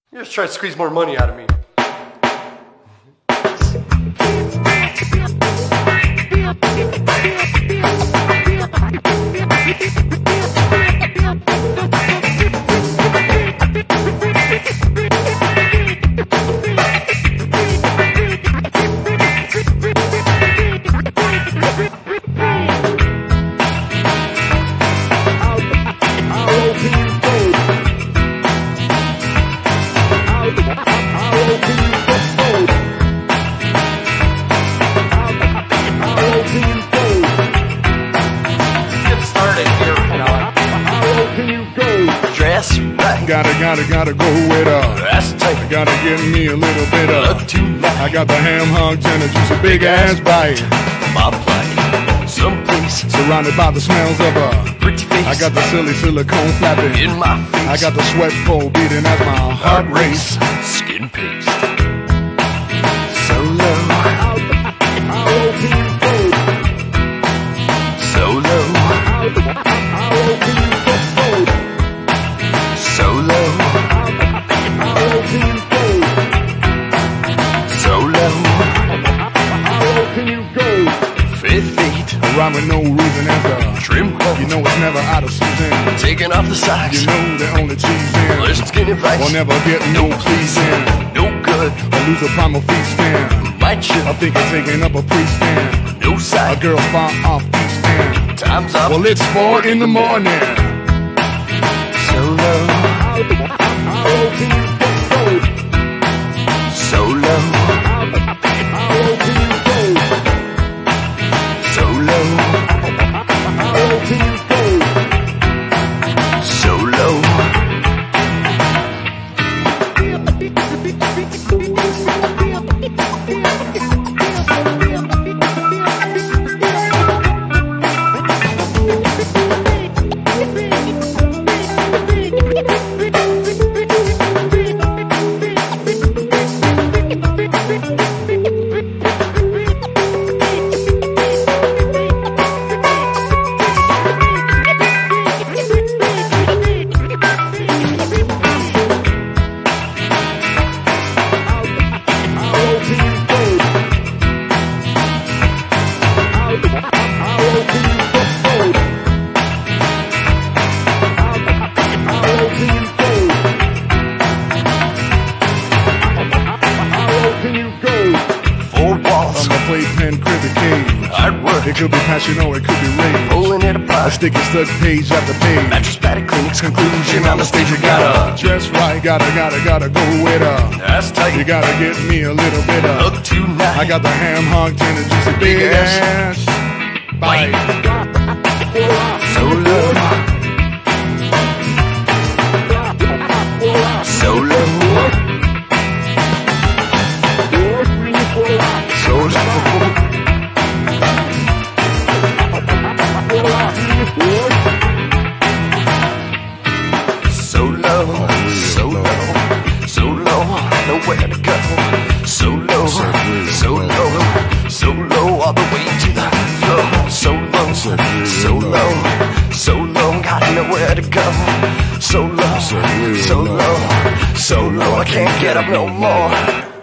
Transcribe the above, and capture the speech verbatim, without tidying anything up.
You just try to squeeze more money out of me. Dress right. Gotta, gotta, gotta go with her. That's tight. Gotta give me a little bit of. Look tonight. I got the ham hock tender juice, a big ass bite. My plight. Someplace surrounded by the smells of a pretty face. I got the silly silicone flapping in my face. I got the sweat pole beating as my heart race. Skin paste. So low. So low. So low. So low. Fifth feet. Around with no reason as a trim hole. You know it's never out of season. Taking off the socks. You know they're only teasing. Listen, skinny vice. Will never get no pleasing. No good. I lose a primal feasting. Might should. I think I'm taking up a pre-stand. No side. A girl far off stand. Time's up. Well, it's four in the morning. So low. So low. So low. So low. Playpen, cribbing cage. Hard work. It could be passion or it could be rage. Rolling it apart. A sticky stuck page after page. Mattress Paddock Clinic's conclusion. On the stage you gotta dress right. Gotta, gotta, gotta go with her. That's tight. You gotta get me a little bit of. Look tonight. I got the ham hock tender juicy big ass bite. So low. So low. So low. So low, so low, so low, nowhere to go. So low, so low, so low, all the way to the floor. So low, so low, so low, got nowhere to go. So low, so low, so low, I can't get up no more.